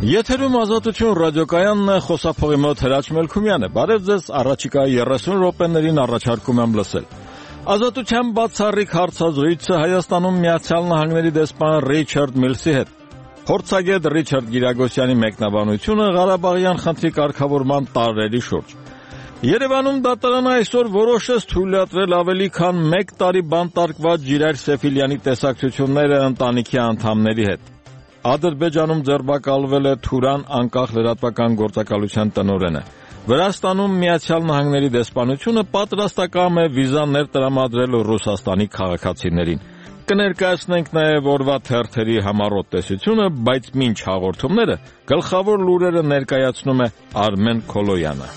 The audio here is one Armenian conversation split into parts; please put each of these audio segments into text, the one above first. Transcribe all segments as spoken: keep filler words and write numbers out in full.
Եթերում Ազատություն ռադիոկայանն է, խոսափողի մոտ Հրաչ Մելքումյանը։ Բարև ձեզ, առաջիկայի երեսուն րոպեներին առաջարկում եմ լսել։ Ազատության բացառիկ հարցազրույցը Հայաստանում Միացյալ Նահանգների դեսպան Ռիչարդ Միլսի հետ։ Փորձագետ Ռիչարդ Գիրագոսյանի մեկնաբանությունը Ղարաբաղյան խնդրի կարգավորման տարրերի շուրջ։ Երևանում դատարանը այսօր որոշեց թույլատրել ավելի քան մեկ տարի բանտարկված Ջիրայր Սեֆիլյանի տեսակցությունները ընտանիքի անդամների հետ։ Ադրբեջանում ձերբակալվել է Թուրան անկախ լրատվական գործակալության տնօրենը։ Վրաստանում Միացյալ Նահանգների դեսպանությունը պատրաստակամ է վիզաներ տրամադրել Ռուսաստանի քաղաքացիներին։ Կներկայացնենք նաև օրվա թերթերի համառոտ տեսությունը, բայց մինչ հաղորդումները գլխավոր լուրերը ներկայացնում է Արմեն Քոլոյանը։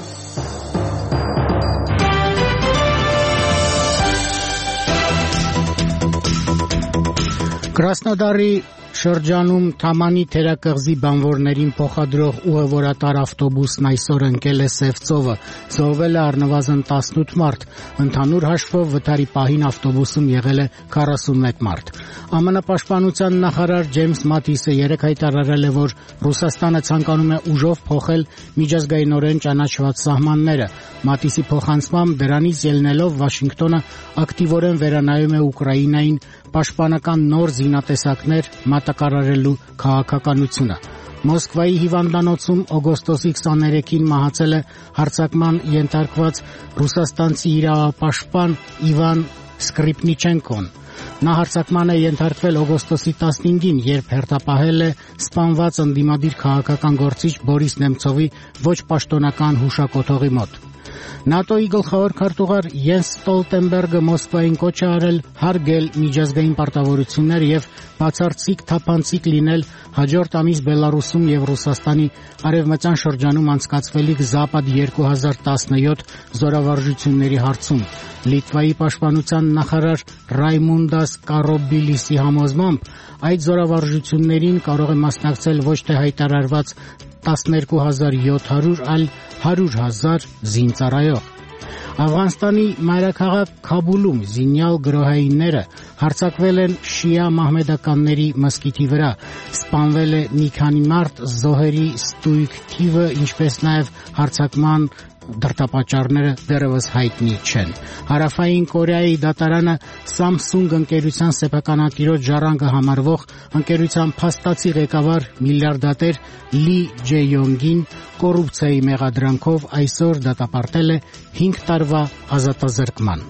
Կրասնոդարի շրջանում Թամանի թերակղզի բանվորներին փոխադրող ուղևորատար ավտոբուսն այսօր ընկել է Սևծովը, զոհվել է առնվազն տասնութ մարդ, ընդհանուր հաշվով վթարի պահին ավտոբուսում եղել է քառասունմեկ մարդ։ ԱՄՆ պաշտպանության նախարար Ջեյմս Մաթիսը երեկ հայտարարել է, որ Ռուսաստանը ցանկանում է ուժով փոխել միջազգայինորեն ճանաչված սահմանները։ Մաթիսի փոխանցմամբ դրանից ելնելով Վաշինգտոնը ակտիվորեն վերանայում է Ուկրաինային պաշտպանական նոր զինատեսակներ մատակարարելու քաղաքականությունը։ Մոսկվայի հիվանդանոցում օգոստոսի քսաներեքին մահացել է հարձակման ենթարկված ռուսաստանցի իրավապաշտպան Իվան Սկրիպնիչենկոն։ Նա հարձակման է ենթարկվել օգոստոսի տասնհինգին, երբ հերթապահել է սպանված ընդդիմադիր քաղաքական գործիչ Բորիս Նեմցովի ոչ պաշտոնական հուշակոթողի մոտ։ ՆԱՏՕ-ի գլխավոր քարտուղար Յենս Ստոլտենբերգը Մոսկվային կոչ է արել հարգել միջազգային պարտավորություններ եւ բացարձիկ թափանցիկ լինել հաջորդ ամիս Բելարուսում եւ Ռուսաստանի արևմտյան շրջանում անցկացվելիք Զապադ երկու հազար տասնյոթ զորավարժությունների հարցում։ Լիտվայի պաշտպանության նախարար Ռայմունդաս Կարոբիլիսի համոզմամբ այդ զորավարժություններին կարող է մասնակցել ոչ թե հայտարարված տասներկու հազար յոթ հարյուր, այլ հարյուր հազար զինծառայող։ Աֆղանստանի մայրաքաղաք Քաբուլում զինյալ գրոհայինները հարձակվել են շիա մահմեդականների մզկիթի վրա, սպանվել է մի քանի մարդ, զոհերի ստույգ թիվը, ինչպես նաև հարձակման դրդապատճառները դեռևս հայտնի չեն։ Հարավային Կորեայի դատարանը Samsung ընկերության սեփականատիրոջ ժառանգը համարվող ընկերության փաստացի ղեկավար միլիարդատեր Լի Ջեյոնգին կոռուպցիայի մեղադրանքով այսօր դատապարտել է հինգ տարվա ազատազրկման։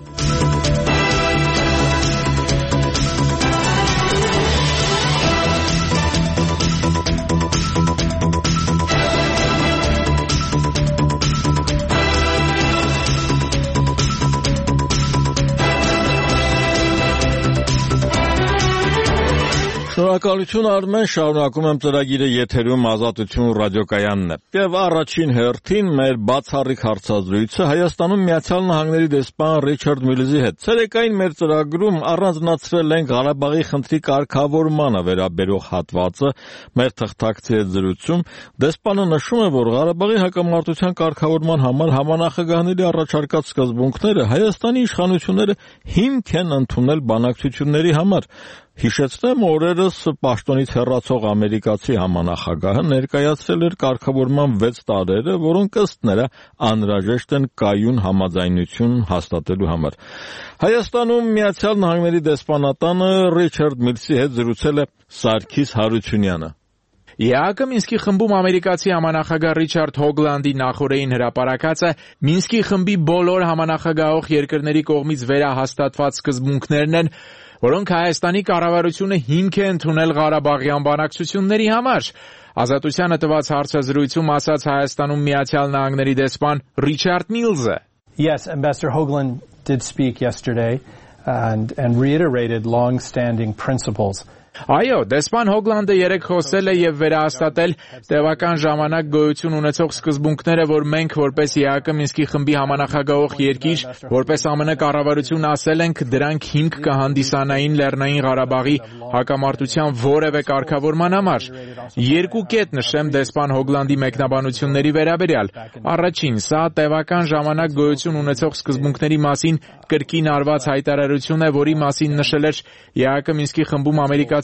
Շնորհակալություն Արմեն, շարունակում եմ ծրագիրը եթերում Ազատություն ռադիոկայանն է։ Եվ առաջին հերթին մեր բացառիկ հարցազրույցը Հայաստանում Միացյալ Նահանգների դեսպան Ռիչարդ Միլսի հետ։ Ցերեկային մեր ծրագրում առանձնացրել ենք Ղարաբաղի խնդրի կարգավորմանը վերաբերող հատվածը մեր թղթակցի հետ զրույցում։ Դեսպանը նշում է, որ Ղարաբաղի հակամարտության կարգավորման համար համանախագահների առաջարկած սկզբունքները Հայաստանի իշխանությունները հիմք են ընդունել բանակցությունների համար։ Հիշեցնեմ, օրերս պաշտոնից հեռացող ամերիկացի համանախագահը ներկայացրել էր կարգավորման վեց տարրերը, որոնք ըստ նրա անհրաժեշտ են կայուն համաձայնություն հաստատելու համար։ Հայաստանում Միացյալ Նահանգների դեսպանատանը Ռիչարդ Միլսի հետ զրուցել է Սարգիս Հարությունյանը։ ԵԱՀԿ Մինսկի խմբում ամերիկացի համանախագահ Ռիչարդ Հոգլանդի նախորդին հրապարակածը Մինսկի խմբի բոլոր համանախագահող երկրների կողմից վերահաստատված սկզբունքներն են, որոնք Հայաստանի կառավարությունը հիմք է ընդունել Ղարաբաղյան բանակցությունների համար։ Ազատությանը տված հարցազրույցում ասաց Հայաստանում Միացյալ Նահանգների դեսպան Ռիչարդ Միլսը. Yes, Ambassador Hoagland did speak yesterday and and reiterated long-standing principles. Այո, դեսպան Հոգլանդը երեկ խոսել է եւ վերահաստատել տևական ժամանակ գոյություն ունեցող սկզբունքները, որ մենք որպես ԵԱՀԿ Մինսկի խմբի համանախագահող երկիր, որպես ԱՄՆ կառավարություն ասել ենք, դրանք հիմք կհանդիսանային Լեռնային Ղարաբաղի հակամարտության որևէ կարգավորման համար։ Երկու կետ նշեմ դեսպան Հոգլանդի մեկնաբանությունների վերաբերյալ։ Առաջին, սա տևական ժամանակ գոյություն ունեցող սկզբունքների մասին կրկին արված հայտարարություն է, որի մասին նշել էր ԵԱՀԿ Մինսկի խմբում ամերիկացի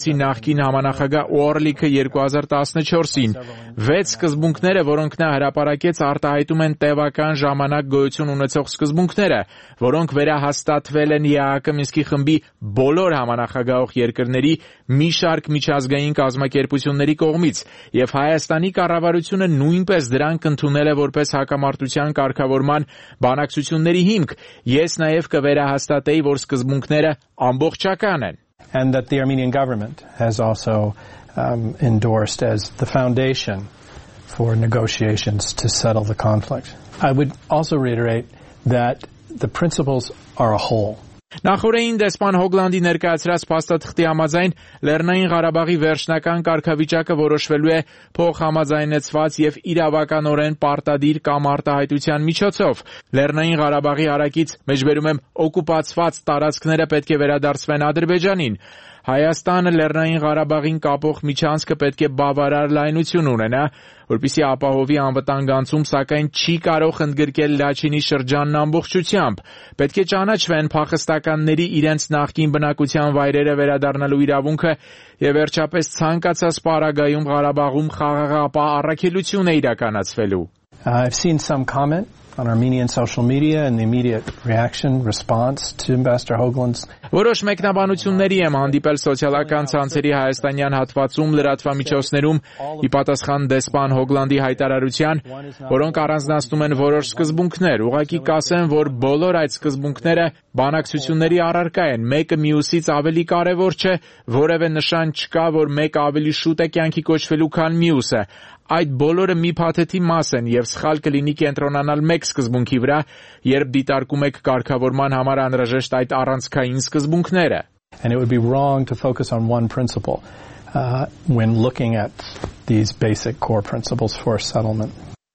հայտարարեցին նախկին համանախագահ Օրլիքը երկու հազար տասնչորսին։ Վեց սկզբունքները, որոնք նա հրապարակեց, արտահայտում են տևական ժամանակ գոյություն ունեցող սկզբունքները, որոնք վերահաստատվել են ԵԱՀԿ Մինսկի խմբի բոլոր համանախագահող երկրների մի շարք միջազգային կազմակերպությունների կողմից, եւ Հայաստանի կառավարությունը նույնպես դրանք ընդունել է որպես հակամարտության կարգավորման բանակցությունների հիմք։ Ես նաեւ կվերահաստատեի, որ սկզբունքները ամբողջական են. And that the Armenian government has also um, endorsed as the foundation for negotiations to settle the conflict. I would also reiterate that the principles are a whole. Նախորդին դեսպան Հոգլանդի ներկայացրած փաստաթղթի համաձայն Լեռնային Ղարաբաղի վերջնական կարգավիճակը որոշվելու է փոխհամաձայնեցված եւ իրավականորեն պարտադիր կամ արտահայտության միջոցով։ Լեռնային Ղարաբաղի հարակից մեջբերում եմ օկուպացված տարածքները պետք է վերադարձվեն Ադրբեջանին։ Հայաստանը Լեռնային Ղարաբաղին կապող միջանցքը պետք է բավարար լայնություն ունենա, որպեսզի ապահովի անվտանգանցում, սակայն չի կարող ընդգրկել Լաչինի շրջանն ամբողջությամբ։ Պետք է ճանաչվեն փախստականների իրենց նախկին բնակության վայրերը վերադառնալու իրավունքը եւ վերջապես ցանկացած պարագայում Ղարաբաղում խաղաղապահ առաքելություն է իրականացվելու։ I've seen some comment on Armenian social media and the immediate reaction response to Ambassador Hogland's. Որոշ մեկնաբանությունների եմ հանդիպել սոցիալական ցանցերի հայաստանյան հատվածում լրատվամիջոցներում ի պատասխան դեսպան Հոգլանդի հայտարարության, որոնք առանձնացնում են որոշ սկզբունքներ։ Ուղղակի կասեմ, որ բոլոր այդ սկզբունքները բանակցությունների առարկա են։ Մեկը մյուսից ավելի կարևոր չէ, որևէ նշան չկա, որ մեկը ավելի շուտ է կյանքի կոչվելու, քան մյուսը։ Այդ բոլորը մի փաթեթի մաս են եւ սխալ կլինի կենտրոնանալ մեկ սկզբունքի վրա, երբ դիտարկում եք կարգավորման համար անհրաժեշտ այդ առանցքային սկզբունքները. And it would be wrong to focus on one principle uh, when looking at these basic core principles for settlement.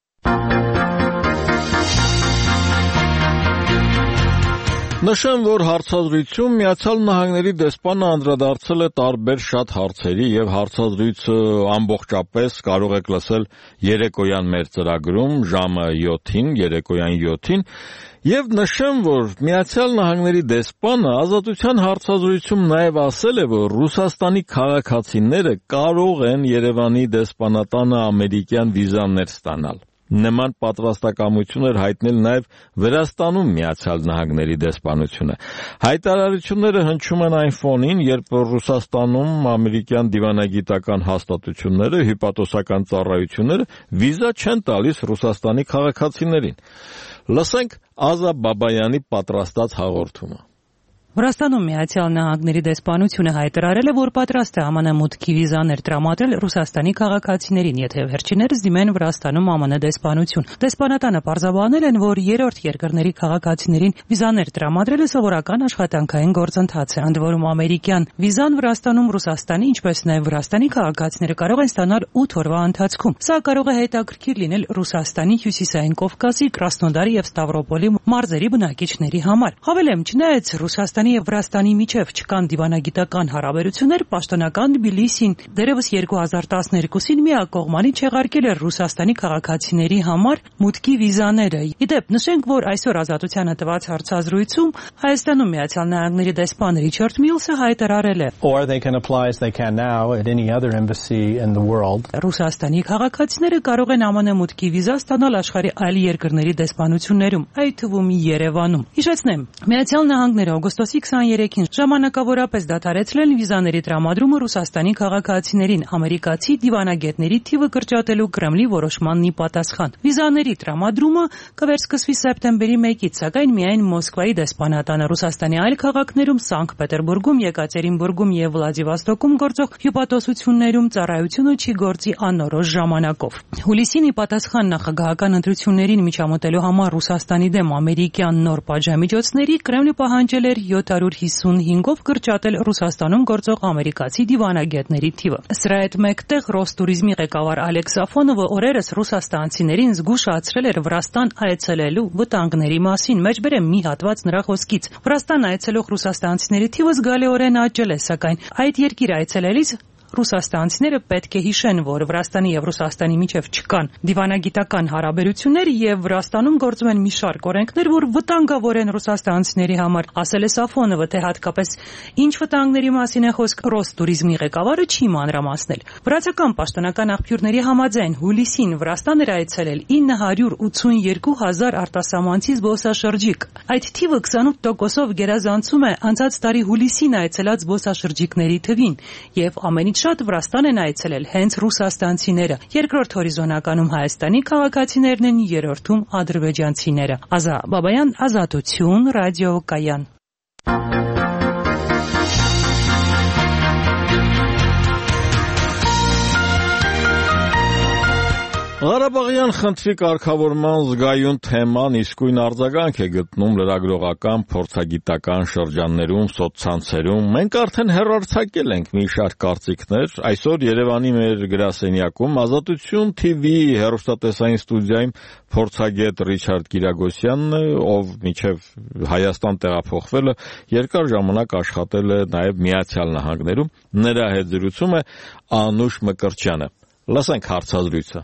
Նշեմ, որ հարցազրույցում Միացյալ Նահանգների դեսպանը անդրադարձել է տարբեր շատ հարցերի եւ հարցազրույցը ամբողջապես կարող եք լսել երեկոյան մեր ծրագրում ժամը յոթին, երեկոյան յոթին, եւ նշեմ, որ Միացյալ Նահանգների դեսպանը ազատության հարցազրույցում նաեւ ասել է, որ Ռուսաստանի քաղաքացիները կարող են Երևանի դեսպանատանը ամերիկյան վիզաներ ստանալ։ Նման պատրաստակամություն էր հայտնել նաև Վրաստանում Միացյալ Նահանգների դեսպանությունը։ Հայտարարությունները հնչում են այն ֆոնին, երբ Ռուսաստանում ամերիկյան դիվանագիտական հաստատությունները, հյուպատոսական ծառայությունները վիզա չեն տալիս Ռուսաստանի քաղաքացիներին։ Լսենք Ազա Բաբայանի պատրաստած հաղորդումը։ Վրաստանում Միացյալ Նահանգների դեսպանությունը հայտարարել է, որ պատրաստ է ԱՄՆ մուտքի վիզաներ տրամադրել Ռուսաստանի քաղաքացիներին, եթե վերջիններս դիմեն Վրաստանում ԱՄՆ դեսպանություն։ Դեսպանատանը պարզաբանել են, որ երրորդ երկրների քաղաքացիներին վիզաներ տրամադրելը սովորական աշխատանքային գործընթաց է, ընդ որում ամերիկյան վիզան Վրաստանում Ռուսաստանի, ինչպես նաև Վրաստանի քաղաքացիները կարող են ստանալ ութ օրվա ընթացքում։ Սա կարող է հետաքրքիր լինել Ռուսաստանի, Հյուսիսային Կովկասի, Կրասնոդարի եւ Ստավրոպոլի մարզերի բնակիչների համար։ Հավելեմ, չնայած Ռուսաստանի եւ Վրաստանի միջև չկան դիվանագիտական հարաբերություններ, պաշտոնական Թբիլիսին դերևս երկու հազար տասներկուսին միակողմանի չեղարկել էր Ռուսաստանի քաղաքացիների համար մուտքի վիզաները։ Իդեպ, նշենք, որ այսօր Ազատությանը տված հարցազրույցում Հայաստանում Միացյալ Նահանգների դեսպան Ռիչարդ Միլսը հայտարարել է. Or they can apply as they can now at any other embassy in the world. Ռուսաստանի քաղաքացիները կարող են ԱՄՆ մուտքի վիզա ստանալ աշխարհի այլ երկրների դեսպանություններում, այդ թվում Երևանում։ Հիշեցնեմ, Միացյալ Նահանգները օգոստոսի քսաներեքին ժամանակավորապես դադարեցրել են վիզաների տրամադրումը Ռուսաստանի քաղաքացիներին ամերիկացի դիվանագետների թիվը կրճատելու Կրեմլի որոշմանն ի պատասխան։ Վիզաների տրամադրումը կվերսկսվի սեպտեմբերի մեկից, սակայն միայն Մոսկվայի դեսպանատանը Ռուսաստանի այլ քաղաքներում, Սանկտ Պետերբուրգում, Եկատերինբուրգում եւ Վլադիվոստոկում գործող հյուպատոսություններում ծառայությունը չի գործի անորոշ ժամանակով։ Հուլիսին ի պատասխան նախագահական ընտրություններին միջամտելու համար Ռուսաստանի դեմ ամերիկյան նոր պատժամիջոցների Կրեմլը պահանջել էր յոթ հարյուր հիսունհինգով կրճատել Ռուսաստանում գործող ամերիկացի դիվանագետների թիվը։ Սրա հետ մեկտեղ Ռոստուրիզմի ղեկավար Ալեքս Սաֆոնովը օրերս ռուսաստանցիներին զգուշացրել էր Վրաստան այցելելու վտանգների մասին։ Մեջբերեմ մի հատված նրա խոսքից. Վրաստան այցելող ռուսաստանցիների թիվը զգալիորեն աճել է, սակայն այդ երկիր այցելելիս ռուսաստանցիները պետք է հիշեն, որ Վրաստանի եւ Ռուսաստանի միջև չկան դիվանագիտական հարաբերություններ եւ Վրաստանում գործում են մի շարք օրենքներ, որ վտանգավոր են ռուսաստանցիների համար, ասել է Սաֆոնովը, թե հատկապես ինչ վտանգների մասին է խոսք Ռոստուրիզմի ղեկավարը չի մանրամասնել։ Վրացական պաշտոնական աղբյուրների համաձայն հուլիսին Վրաստան էր այցելել ինը հարյուր ութսունյոթ հազար արտասահմանցի զբոսաշրջիկ։ Այդ թիվը քսանութ տոկոսով գերազանցում է անցած տարի հուլիսին այցելած զբոսաշրջիկների թվին, եւ ամենից շատ Վրաստան են այցելել հենց ռուսաստանցիները։ Երկրորդ հորիզոնականում Հայաստանի քաղաքացիներն են, երրորդում ադրբեջանցիները։ Ազա Բաբայան, Ազատություն, ռադիո Կայան։ Ղարաբաղյան խնդրի կարգավորման զգայուն թեման իսկույն արձագանք է գտնում լրագրողական, փորձագիտական շրջաններում, սոցցանցերում։ Մենք արդեն հեռարձակել ենք մի շարք կարծիքներ։ Այսօր Երևանի մեր գրասենյակում Ազատություն թի վի հեռուստատեսային ստուդիայում փորձագետ Ռիչարդ Կիրագոսյանն է, ով մինչև Հայաստան տեղափոխվելը երկար ժամանակ աշխատել է նաև Միացյալ Նահանգներում։ Նրա հետ զրուցում է Անուշ Մկրտչյանը։ Լսենք հարցազրույցը։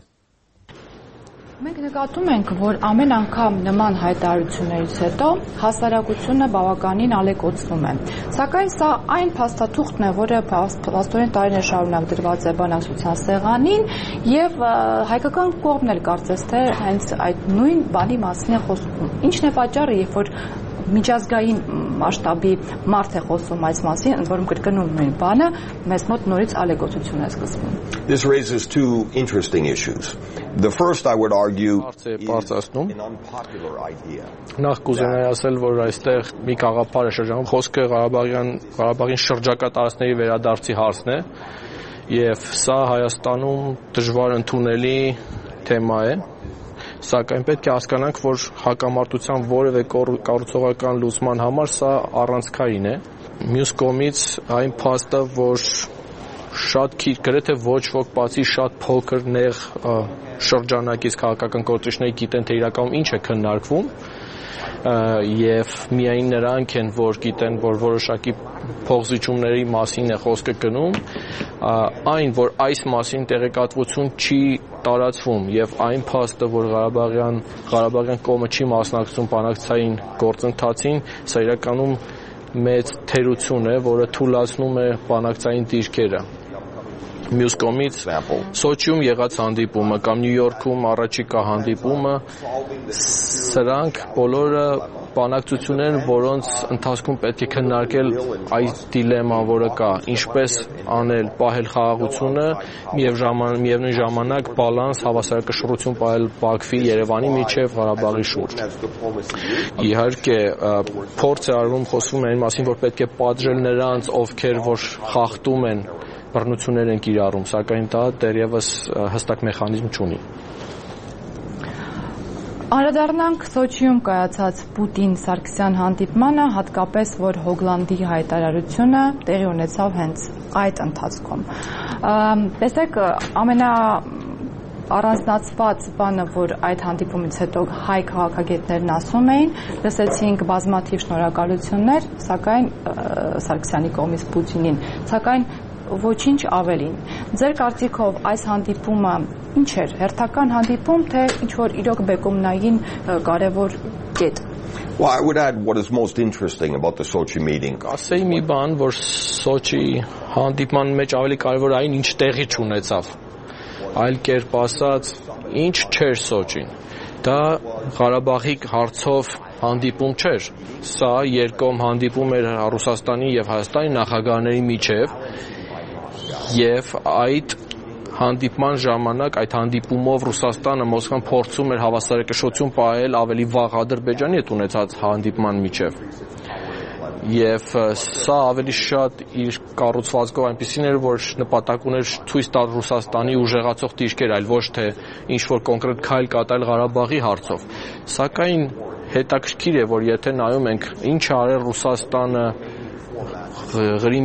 Մենք նկատում ենք, որ ամեն անգամ նման հայտարարություններից հետո հասարակությունը բավականին ալեկոծվում է։ Սակայն սա այն փաստաթուղթն է, որը փաստորեն տարիներ շարունակ դրված է բանակցության սեղանին, եւ հայկական կողմն էլ կարծես թե հենց այդ նույն բանի մասին է խոսում։ Ինչն է պատճառը, երբ որ միջազգային մասշտաբի մարդ է խոսում այս մասին, ընդ որում կրկնում նույն բանը, մեզ մոտ նորից ալեկոծություն է սկսվում։ This raises two interesting issues. The first, I would argue, is an unpopular idea. Նախ կուզենայի ասել, որ այստեղ մի գաղափար է շրջանում, խոսքը Ղարաբաղյան Ղարաբաղին շրջակա տարածքների վերադարձի հարցն է, եւ սա Հայաստանում դժվար ընդունելի թեմա է, սակայն պետք է հասկանանք, որ հակամարտության որևէ կառուցողական լուծման համար սա առանցքային է։ Մյուս կողմից այն փաստը, որ շատ քիչ գրեթե ոչ ոք բացի շատ փոքր նեղ շրջանակից քաղաքական գործիչների գիտեն, թե իրականում ինչ է քննարկվում, եւ միայն նրանք են, որ գիտեն, որ որոշակի փոխզիջումների մասին է խոսքը գնում, այն, որ այս մասին տեղեկատվություն չի տարածվում եւ այն փաստը, որ Ղարաբաղյան Ղարաբաղյան կողմը չի մասնակցում բանակցային գործընթացին, սա իրականում մեծ թերություն է, որը թույլատնում է բանակցային դիրքերը։ Մյուս կողմից Սոչիում եղած հանդիպումը կամ Նյու Յորքում առաջիկա հանդիպումը, սրանք բոլորը բանակցություններ, որոնց ընթացքում պետք է քննարկել այս դիլեման, որը կա, ինչպես անել, պահել խաղաղությունը եւ միևնույն ժամանակ բալանս, հավասարակշռություն պահել Բաքվի, Երևանի միջև, Ղարաբաղի շուրջ։ Իհարկե, փորձ է արվում, խոսվում է այն մասին, որ պետք է պատժել նրանց, ովքեր որ խախտում են բռնություններ են կիրառում, սակայն դա դեռևս հստակ մեխանիզմ չունի։ Անդրադառնանք Սոչիում կայացած Պուտին-Սարգսյան հանդիպմանը, հատկապես որ Հոգլանդի հայտարարությունը տեղի ունեցավ հենց այդ ընթացքում։ Տեսեք, ամենա առանձնացված բանը, որ այդ հանդիպումից հետո հայ քաղաքագետներն ասում էին, լսեցինք բազմաթիվ շնորհակալություններ, սակայն Սարգսյանի կողմից Պուտինին, սակայն ոչինչ ավելին։ Ձեր կարծիքով այս հանդիպումը ինչ էր, հերթական հանդիպում, թե ինչ-որ իրոք բեկումնային կարևոր կետ։ Well, I would add what is most interesting about the Sochi meeting. Ասեի մի բան, որ Սոչի հանդիպման մեջ ավելի կարևոր այն, ինչ տեղի չունեցավ։ Այլ կերպ ասած, ինչ չէր Սոչին։ Դա Ղարաբաղի հարցով հանդիպում չէր։ Սա երկկողմ հանդիպում էր Ռուսաստանի եւ Հայաստանի նախագահների միջև, եւ այդ հանդիպման ժամանակ այդ հանդիպումով Ռուսաստանը Մոսկվան փորձում էր հավասարակշռություն պահել ավելի վաղ Ադրբեջանի հետ ունեցած հանդիպման միջև։ Եվ սա ավելի շատ իր կառուցվածքով այնպեսին էր, որ նպատակ ուներ ցույց տալ Ռուսաստանի ուժեղացող դիրքեր, այլ ոչ թե ինչ-որ կոնկրետ քայլ կատարել Ղարաբաղի հարցով։ Սակայն հետաքրքիր է, որ եթե նայում ենք ինչ արել Ռուսաստանը Ղրիմի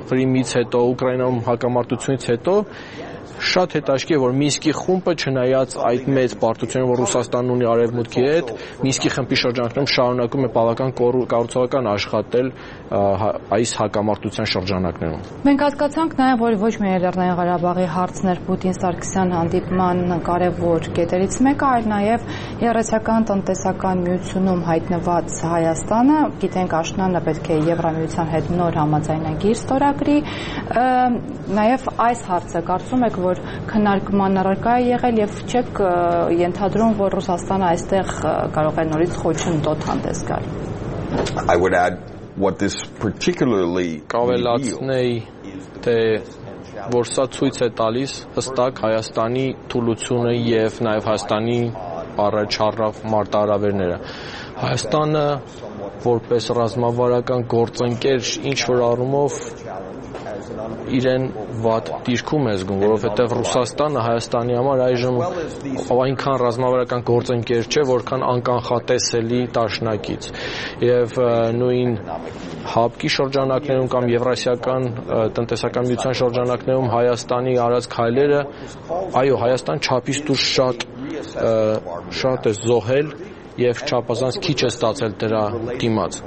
Ղրիմից հետո, Ուկրաինայում հակամարտությունից հետո շատ հետաքրքիր է, որ Մինսկի խումբը չնայած այդ մեծ պարտությունները, որ Ռուսաստանն ունի Արևմուտքի հետ, Մինսկի խմբի շրջանակներում շարունակում է բավական կառուցողական աշխատել այս հակամարտության շրջանակներում։ Մենք հասկացանք նաև, որ ոչ միայն Լեռնային Ղարաբաղի հարցն էր Պուտին-Սարգսյան հանդիպման կարևոր կետերից մեկը, այլ նաև Եվրասիական տնտեսական միությունում հայտնված Հայաստանը, գիտենք աշնանը պետք է Եվրամիության հետ նոր համաձայնագիր ստորագրի, նաև այս հարցը կարծում եք, որ քննարկման առարկա է եղել եւ չեք ենթադրում, որ Ռուսաստանը այստեղ կարող է նորից խոչընդոտ հանդես գալ։ I would add what this particularly կավելացնեի, թե որ սա ցույց է տալիս հստակ Հայաստանի թուլությունը եւ նաեւ Հայաստանի առաջարավ մարտահրավերները։ Հայաստանը որպես ռազմավարական գործընկեր ինչ որ առումով իրեն վատ դիրքում է զգում, որովհետև Ռուսաստանը Հայաստանի համար այժմ այնքան ռազմավարական գործընկեր չէ, որքան անկանխատեսելի դաշնակից։ Եվ նույն հապկի շրջանակներում կամ Եվրասիական տնտեսական միության շրջանակներում Հայաստանի արած քայլերը, այո, Հայաստան չափից դուրս շատ շատ է զոհել եւ չափազանց քիչ է ստացել դրա դիմաց։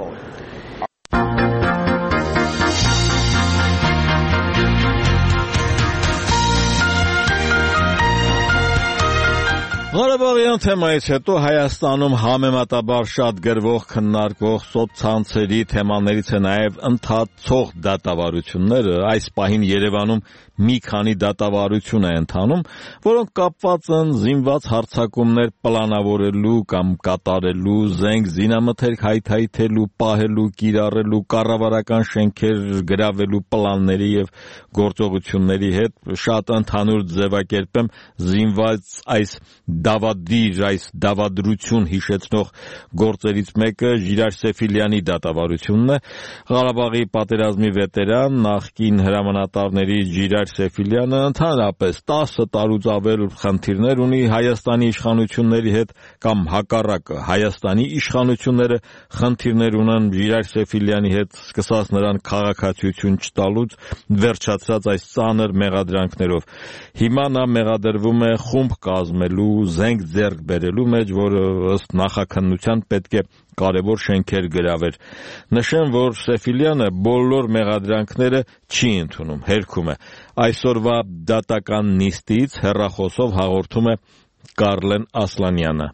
Ղարաբաղյան թեմայից հետո Հայաստանում համեմատաբար շատ գրվող, քննարկվող սոցցանցերի թեմաներից է նաև ընթացող դատավարությունները։ Այս պահին Երևանում մի քանի դատավարություն է ընթանում, որոնք կապված են զինված հարձակումներ պլանավորելու կամ կատարելու, զենք զինամթերք հայթայթելու, պահելու, կիրառելու, կառավարական շենքեր գրավելու պլանների եւ գործողությունների հետ շատ ընդհանուր ձևակերպեմ զինված այս դավադիր, այս դավադրություն հիշեցնող գործերից մեկը Ժիրայր Սեֆիլյանի դատավարությունն է։ Ղարաբաղի պատերազմի վետերան, նախկին հրամանատարների Ժիրայր Սեֆիլյանը ընդհանրապես տասը տարուց ավել խնդիրներ ունի Հայաստանի իշխանությունների հետ կամ հակառակը Հայաստանի իշխանությունները խնդիրներ ունեն Ժիրայր Սեֆիլյանի հետ, սկսած նրան քաղաքացիություն չտալուց, վերջացած այս ծանր մեղադրանքներով։ Հիմա նա մեղադրվում է խումբ կազմելու, զենք ձեռք բերելու մեջ, որը ըստ նախաքննության պետք է կարևոր շենքեր գրաver։ Նշեմ, որ Սեֆիլյանը բոլոր մեղադրանքները չի ընդունում, հերքում է։ Այսօրվա դատական նիստից հեռախոսով հաղորդում է Կարլեն Ասլանյանը։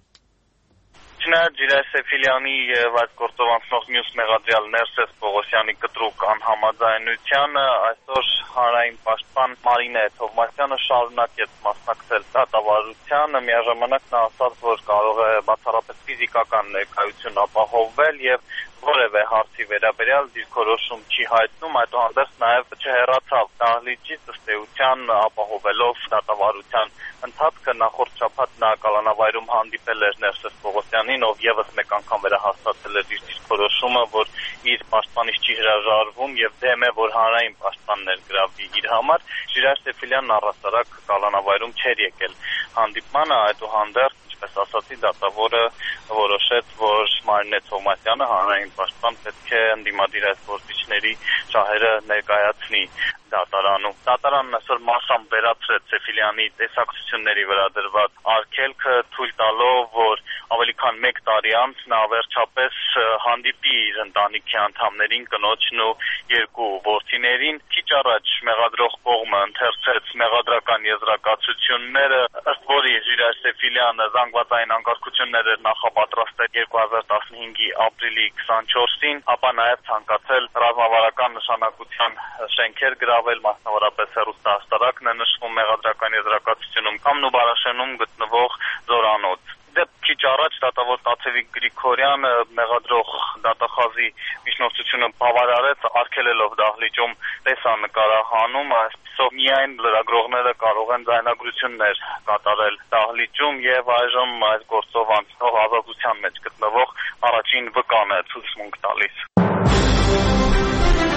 Չնայած Ժիրայր Սեֆիլյանի եւ այդ գործով անցնող մյուս մեղադրյալ Ներսես Պողոսյանի կտրուկ անհամաձայնությանը, այսօր հանրային պաշտպան Մարինե Թովմասյանը շարունակեց մասնակցել դատավարությանը, միաժամանակ նա ասաց, որ կարող է բացառապես ֆիզիկական ներկայություն ապահովվել եւ որևէ հարցի վերաբերյալ դիրքորոշում չի հայտնում, այդուհանդերձ նաև չհեռացավ դահլիճից, ըստ էության ապահովելով դատավարության ընթացքը։ Նախորդ շաբաթ նա կալանավայրում հանդիպել էր Ներսես Պողոսյանին, ով եւս մեկ անգամ վերահաստատել էր իր դիրքորոշումը, որ իր պաշտպանից չի հրաժարվում եւ դեմ է, որ հանրային պաշտպան ներգրավվի իր համար։ Ժիրայր Սեֆիլյանն առհասարակ կալանավայրում չէր եկել հանդիպմանը, այդուհանդերձ պես ասացի, դատավորը որոշեց, որ Մարինե Թովմասյանը հանրային պաշտպան պետք է ընդդիմադիր այս գործիչների շահերը ներկայացնի դատարանում։ Դատարանն այսօր մասամբ վերացրեց Սեֆիլյանի տեսակցությունների վրա դրված արգելքը, թույլ տալով, որ ավելի քան մեկ տարի անց նա վերջապես հանդիպի իր ընտանիքի անդամներին, կնոջն ու երկու որդիներին։ Քիչ առաջ մեղադրող կողմը ընթերցեց մեղադրական եզրակացությունները, ըստ որի Ժիրայր Սեֆիլյանը զանգվածային անկարգություններ էր նախապատրաստել երկու հազար տասնհինգի ապրիլի քսանչորսին, ապա նաև ցանկացել ռազմավարական նշանակության շենքեր գրավել, մասնավորապես հեռուստահաստարակն է նշվում մեղադրական եզրակացությունում, կամ Նուբարաշենում գտնվող զորանոց։ Դե քիչ առաջ դատավոր Տաթևիկ Գրիգորյանը մեղադրող դատախազի միջնորդությունը բավարարեց, արգելելով դահլիճում տեսանկարահանում, այսպիսով միայն լրագրողները կարող են ձայնագրություններ կատարել դահլիճում եւ այժմ այս գործով անցնող ազատության մեջ գտնվող առաջին վկան է ցուցմունք տալիս։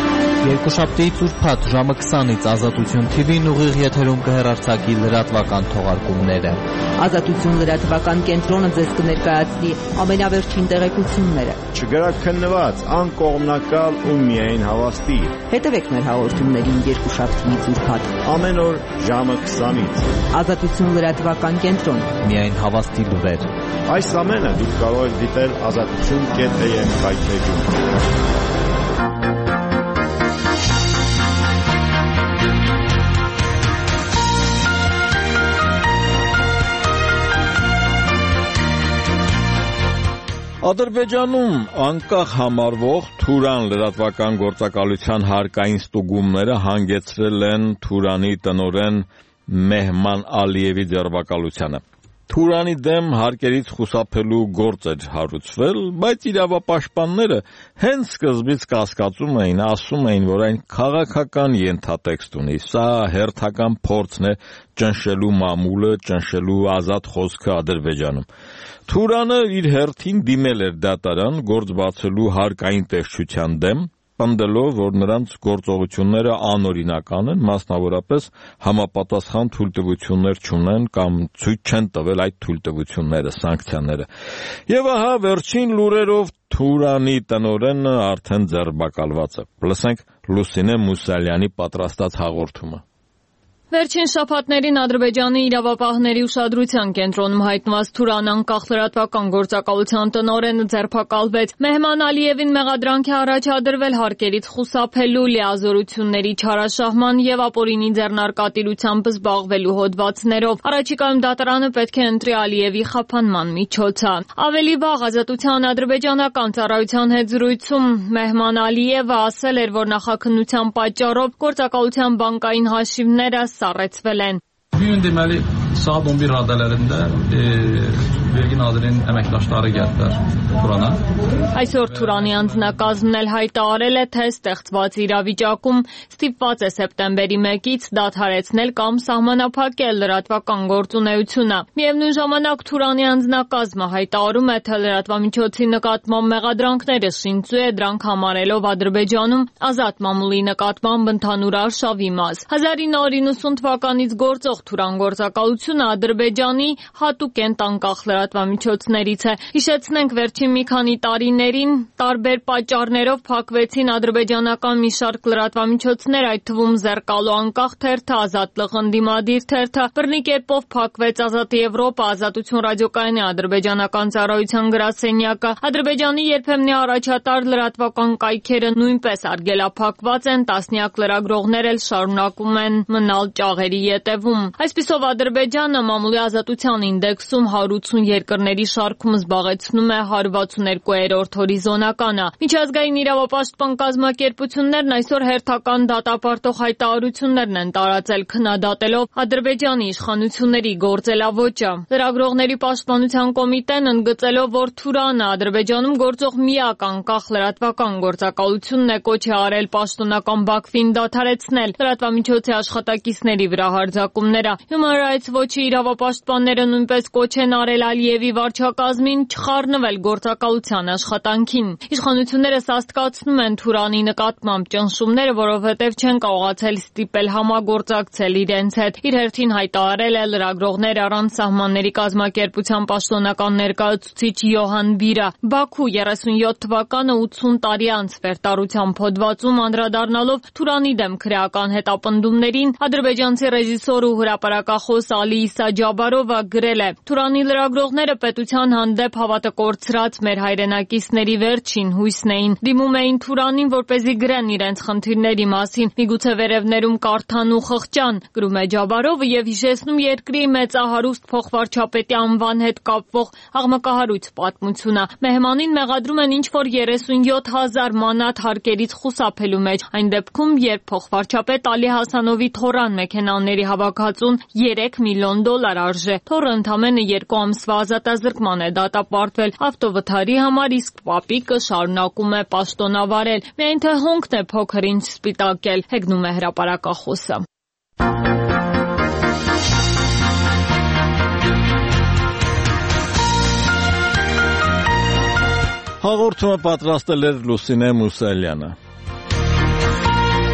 Երկուշաբթիից ուրբաթ ժամը քսանից Ազատություն թի վին ուղիղ եթերում կհեռարձակի լրատվական թողարկումները։ Ազատություն լրատվական կենտրոնը ձեզ կներկայացնի ամենավերջին տեղեկությունները։ Չգրաքննված, անկողմնակալ ու միայն հավաստի։ Հետևեք մեր հաղորդումներին երկուշաբթիից ուրբաթ ամեն օր ժամը քսանից։ Ազատություն լրատվական կենտրոն։ Միայն հավաստի լուրեր։ Այս ամենը դուք կարող եք դիտել ազատություն կետ է եմ կայքեջում։ Ադրբեջանում անկախ համարվող Թուրան լրատվական գործակալության հարկային ստուգումները հանգեցրել են Թուրանի տնօրեն Մեհման Ալիևի ձերբակալությանը։ Թուրանի դեմ հարկերից խուսափելու գործ էր հարուցվել, բայց իրավապաշտպանները հենց սկզբից կասկածում էին, ասում էին, որ այն քաղաքական ենթատեքստ ունի։ Սա հերթական փորձն է ճնշելու մամուլը, ճնշելու ազատ խոսքը Ադրբեջանում։ Թուրանը իր հերթին դիմել էր դատարան գործ բացելու հարկային տեսչության դեմ, պնդելով, որ նրանց գործողությունները անօրինական են, մասնավորապես համապատասխան թույլտվություններ չունեն կամ ցույց չեն տվել այդ թույլտվությունները, սանկցիաները։ Եվ ահա վերջին լուրերով Թուրանի տնօրենը արդեն ձերբակալված է։ Լսենք Լուսինե Մուսալյանի պատրաստած հաղորդումը։ Վերջին շաբաթներին Ադրբեջանի իրավապահների ուշադրության կենտրոնում հայտնված Թուրան անկախ լրատվական գործակալության տնօրենը ձերբակալվեց։ Մեհման Ալիևին մեղադրանք է առաջադրվել հարկերից խուսափելու, լիազորությունների չարաշահման եւ ապօրինի ձեռնարկատիրությամբ զբաղվելու հոդվածներով։ Առաջիկայում դատարանը պետք է ընտրի Ալիևի խափանման միջոցը։ Ավելի վաղ Ազատության ադրբեջանական ծառայության հետ զրույցում Մեհման Ալիևը ասել էր, որ նախաքննության պատճառով գործակալության բանկային հաշիվները սառեցվել են։ Bugün deməli saat on bir radələrində e, vergi nazirinin əməkdaşları gəldilər Turana. Այսօր Թուրանի անձնակազմն էլ հայտարարել է, թե ստեղծված իրավիճակում ստիպված է սեպտեմբերի մեկից դադարեցնել կամ սահմանափակել լրատվական գործունեությունը։ Միևնույն ժամանակ Թուրանի անձնակազմը հայտարարում է, թե լրատվամիջոցի նկատմամբ մեղադրանքները շինծու է, դրանք համարելով Ադրբեջանում ազատ մամուլի նկատմամբ ընդհանուր արշավի մաս։ հազար ինը հարյուր իննսուն թվականից գործող Թուրան գործակալությունը Ադրբեջանի հատուկենտ անկախ լրատվամիջոցներից է։ Հիշեցնենք, վերջին մի քանի տարիներին տարբեր պատճառներով փակվեցին ադրբեջանական մի շարք լրատվամիջոցներ, այդ թվում Զերկալո անկախ թերթը, Ազատ լղնդիմադիր թերթը, բռնի կերպով փակվեց Ազատ Եվրոպա, Ազատություն ռադիոկայանի ադրբեջանական ծառայության գրասենյակը։ Ադրբեջանի երբեմնի առաջատար լրատվական կայքերը նույնպես արգելափակված են, տասնյակ լրագրողներ էլ շարունակում են մնալ ճաղերի ետևում։ Այսպիսով Ադրբեջանը մամուլի ազատության ինդեքսում հարյուր ութսուն երկրների շարքում զբաղեցնում է հարյուր վաթսուններկուերորդ հորիզոնականը։ Միջազգային իրավապաշտպան կազմակերպություններն այսօր հերթական դատապարտող հայտարարություններն են տարածել, քննադատելով Ադրբեջանի իշխանությունների գործելավոճը։ Լրագրողների պաշտպանության կոմիտեն ընդգծելով, որ Թուրանը Ադրբեջանում գործող միակ անկախ լրատվական գործակալությունն է, կոչ է արել պաշտոնական Բաքվին դադարեցնել լրատվամիջոցի աշխատակիցների վրա հարձակումները։ Human Rights Watch-ի իրավապաշտպանները նույնպես կոչ են արել Ալիևի վարչակազմին չխառնվել գործակալության աշխատանքին։ Իշխանությունները սաստկացնում են Թուրանի նկատմամբ ճնշումները, որովհետև չեն կարողացել ստիպել համագործակցել իրենց հետ։ Իր հերթին հայտարարել է լրագրողներ առանց սահմանների կազմակերպության պաշտոնական ներկայացուցիչ Յոհան Բիրը։ Բաքու երեսունյոթ թվականը ութսուն տարի անց վերտարության հոդվածում անդրադառնալով Թուրանի դեմ քրեական հետապնդումներին ադրբեջանցի ռեժիսոր ու հրապարակախոս Ալի Իսա Ջաբարովը գրել է. Թուրանի լրագրողները պետության հանդեպ հավատը կորցրած մեր հայրենակիցների վերջին հույսն էին։ Դիմում էին Թուրանին, որպեսզի գրեն իրենց խնդիրների մասին, միգուցե վերևներում կարդան ու խղճան, գրում է Ջաբարովը եւ հիշեցնում երկրի մեծահարուստ փոխվարչապետի անվան հետ կապվող աղմկահարույց պատմությունը։ Մեհմանին մեղադրում են ինչ-որ երեսունյոթ հազար մանատ հարկերից խուսափելու մեջ, այն դեպքում, երբ փոխվարչապետ Ալի Հասանովի թորան մեքենաների հավաքածուն երեք միլիոն դոլար արժե։ Թորը ընդամենը երկու ամսվա ազատազրկման է դատապարտվել ավտովթարի համար, իսկ պապիկը շարունակում է պաշտոնավարել։ Միայն թե հոնքն է փոքր-ինչ սպիտակել, հեգնում է հրապարակախոսը։ Հաղորդումը պատրաստել էր Լուսինե Մուսալյանը։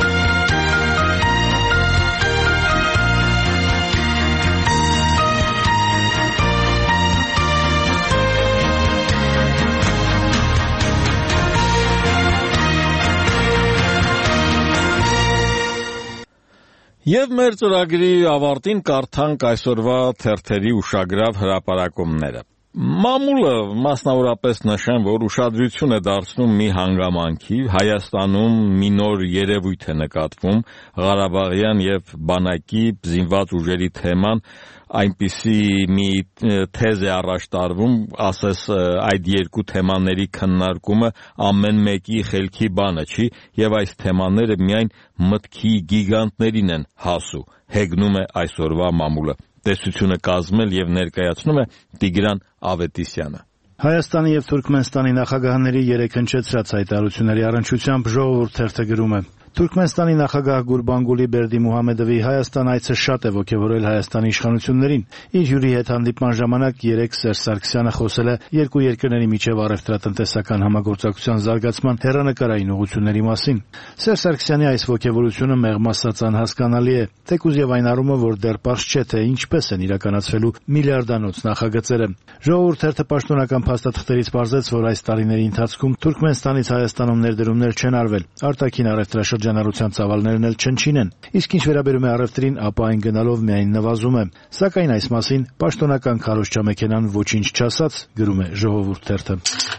Եվ մեր ծրագրի ավարտին կարդանք այսօրվա թերթերի ուշագրավ հրապարակումները։ Մամուլը մասնավորապես նշեմ, որ ուշադրություն է դարձնում մի հանգամանքի, Հայաստանում մի նոր երևույթ է նկատվում, Ղարաբաղյան եւ բանակի զինված ուժերի թեման, այնպիսի մի թեզ է առաջ տարվում, ասես այդ երկու թեմաների քննարկումը ամեն մեկի խելքի բանը չի, եւ այս թեմաները միայն մտքի գիգանտներին են հասու, հեգնում է այսօրվա մամուլը։ Տեսությունը կազմել եւ ներկայացնում է Տիգրան Ավետիսյանը։ Հայաստանի եւ Թուրքմենստանի նախագահների երեք հնչեցրած հայտարարությունների առնչությամբ Ժողովուրդ թերթը գրում է. Թուրքմենստանի նախագահ Գուրբանգուլի Բերդիմուհամեդովի Հայաստան այցը շատ է ոգևորել Հայաստանի իշխանություններին։ Իր հյուրի հետ հանդիպման ժամանակ երեք Սերժ Սարգսյանը խոսել է երկու երկրների միջև առևտրատնտեսական համագործակցության զարգացման հեռանկարային ուղղությունների մասին։ Սերժ Սարգսյանի այս ոգևորությունը մեղմ ասած անհասկանալի է, թեկուզ եւ այն առումը, որ դեռ պարզ չէ, թե ինչպես են իրականացվելու միլիարդանոց նախագծերը։ Ժողովուրդ թերթը պաշտոնական փաստաթղթերից պարզեց, որ այս տարիների ընթացքում Թուրքմենստանից Հայաստանում ներդրումներ չեն արվել, արտաքին առևտրաշրջանառության ծավալներն էլ չնչին են։ Իսկ ինչ վերաբերում է առևտրին, ապա այն գնալով միայն նվազում է։ Սակայն այս մասին պաշտոնական քարոզչամեքենան ոչինչ չասաց, գրում է Ժողովուրդ թերթը։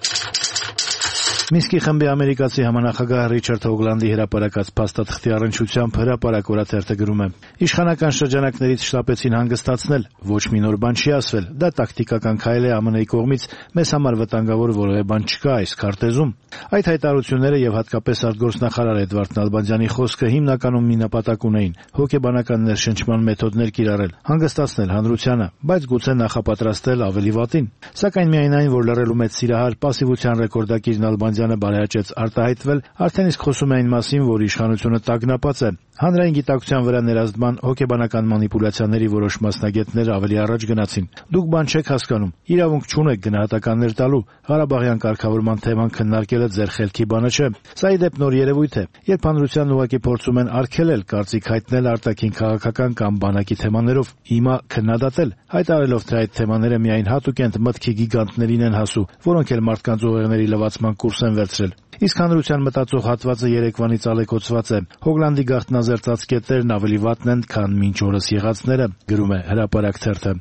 Մինսկի խմբի ամերիկացի համանախագահ Ռիչարդ Հոգլանդի հրապարակած փաստաթղթի առնչությամբ հրապարակ օրաթերթը գրում է. Իշխանական շրջանակներից շտապեցին հանգստացնել, ոչ մի նոր բան չի ասվել, դա տակտիկական քայլ է ԱՄՆ-ի կողմից, մեզ համար վտանգավոր որևէ բան չկա այս քարտեզում։ Այդ հայտարարությունները եւ հատկապես արտգործնախարար Էդվարդ Նալբանդյանի խոսքը հիմնականում մի նպատակ ունեին՝ հոգեբանական ներշնչման մեթոդներ կիրառել, հանգստացնել հանրությանը, բայց գուցե նախապատրաստել ավելի վատին։ Սակայն միայն այն, որ լռելու մեծ սիրահար պասիվության ռեկորդակիր Նալբանդյանը բարեհաճեց արտահայտվել, արդեն իսկ խոսում է այն մասին, որ իշխանությունը տագնապած է։ Հանրային գիտակցության վրա ներազդման հոգեբանական մանիպուլյացիաների որոշ մասնագետներ ավելի առաջ գնացին։ Դուք բան չեք հասկանում, իրավունք չունեք գնահատականներ տալու, Ղարաբաղյան կարգավորման թեման քննարկելը ձեր խելքի բանը չէ։ Սա ի դեպ նոր երևույթ է, երբ հանրությանն ուղղակի փորձում են արգելել կարծիք հայտնել արտաքին քաղաքական կամ բանակի թեմաներով, հիմա քննադատել, հայտարարելով, թե այդ թեմաները միայն հատուկենտ մտքի գիգանտներին են հասու, որոնք էլ մարդկանց ուղեղների լվացման կուրս են վերցրել։ Իսկ հանրության մտածող հատվածը երեկվանից ալեկոծված է։ Հոգլանդի գաղտնազերծած կետերն ավելի վատն են, քան մինչ օրս եղածները, գրում է հրապարակ թերթը։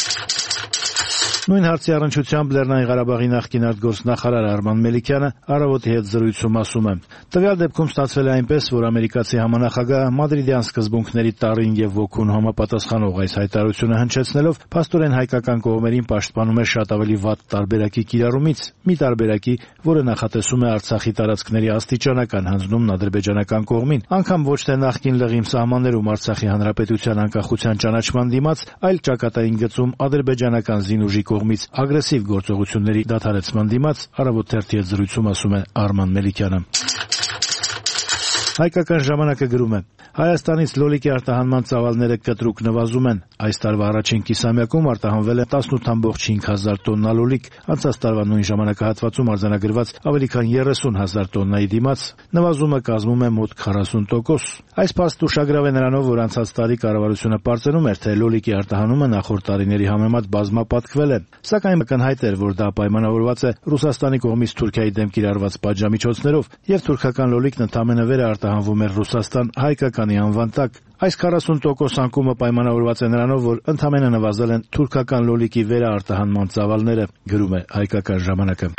Նույն հարցի առնչությամբ Լեռնային Ղարաբաղի նախկին արտգործնախարար Արման Մելիքյանը Առավոտի հետ զրույցում ասում է. Տվյալ դեպքում ստացվել է այնպես, որ ամերիկացի համանախագահը մադրիդյան սկզբունքների տառին եւ ոգուն համապատասխանող այս հայտարարությունը հնչեցնելով փաստորեն հայկական կողմերին պաշտպանում է շատ ավելի վատ տարբերակի կիրառումից, մի տարբերակի, որը նախատեսում է Արցախի տարածքների աստիճանական հանձնումն ադրբեջանական կողմին, անգամ ոչ թե նախկին լղիմ սահմաններում Արցախի հանրապետության անկախության ճանաչման դիմաց, այլ ճակատային գծում ադրբեջանական զինուժի կողմից ագրեսիվ գործողությունների դադարեցման դիմաց, Առավոտ թերթի հետ զրույցում ասում է Արման Մելիքյանը։ Հայկական ժամանակը գրում է. Հայաստանից լոլիկի արտահանման ծավալները կտրուկ նվազում են։ Այս տարվա առաջին կիսամյակում արտահանվել է տասնութ կόμμα հինգ հազար տոննա լոլիկ, անցած տարվա նույն ժամանակահատվածում արձանագրված ավելի քան երեսուն հազար տոննայի դիմաց նվազումը կազմում է մոտ քառասուն տոկոս։ Այս փաստը ուշագրավ է նրանով, որ անցած տարի կառավարությունը պարզանում էր, թե լոլիկի արտահանումը նախորդ տարիների համեմատ բազմապատկվել է, սակայն ակնհայտ էր, որ դա պայմանավորված է Ռուսաստանի կողմից Թուրքիայի դեմ կիրառված պատժամիջոցներով, եւ թուրքական լոլիկն ընդամենը վեր է արտահանվում էր Ռուսաստան հայկականի անվան տակ։ Այս քառասուն տոկոս անկումը պայմանավորված է նրանով, որ ընդամենը նվազել են թուրքական լոլիկի վերարտահանման ծավալները, գրում է Հայկական ժամանակը։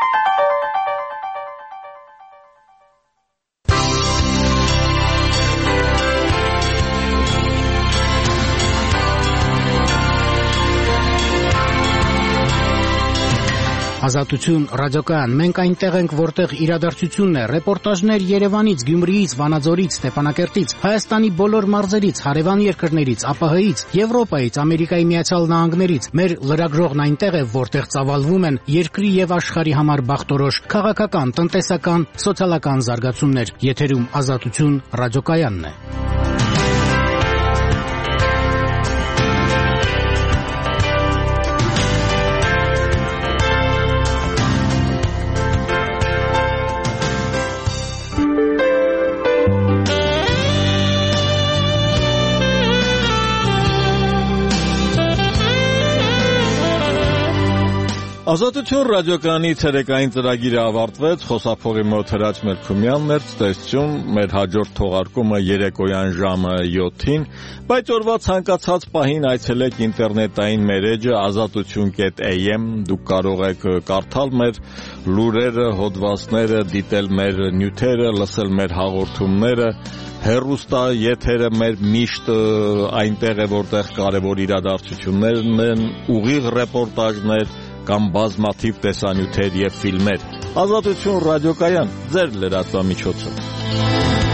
Ազատություն ռադիոկայան, մենք այնտեղ ենք, որտեղ իրադարձությունն է, ռեպորտաժներ Երևանից, Գյումրիից, Վանաձորից, Ստեփանակերտից, Հայաստանի բոլոր մարզերից, հարևան երկրներից, ԱՊՀ-ից, Եվրոպայից, Ամերիկայի Միացյալ Նահանգներից։ Մեր լրագրողն այնտեղ է, որտեղ ծավալվում են երկրի եւ աշխարհի համար բախտորոշ քաղաքական, տնտեսական, սոցիալական զարգացումներ։ Եթերում Ազատություն ռադիոկայանն է։ Ազատություն ռադիոկայանի ցերեկային ծրագիրը ավարտվեց, խոսափողի մոտ Հրաչ Մելքումյանն էր, ցտեսություն, մեր հաջորդ թողարկումը երեկոյան ժամը յոթին, բայց օրվա ցանկացած պահին այցելեք ինտերնետային մեր էջը ազատություն կետ a m, դուք կարող եք կարդալ մեր լուրերը, հոդվածները, դիտել մեր նյութերը, լսել մեր հաղորդումները, հեռուստա եթերը մեր միշտ այնտեղ է, որտեղ կարևոր իրադարձություններն են, ուղիղ ռեպորտաժներ կամ բազմաթիվ տեսանյութեր եւ ֆիլմեր։ Ազատություն ռադիոկայան, ձեր լրատվամիջոցը։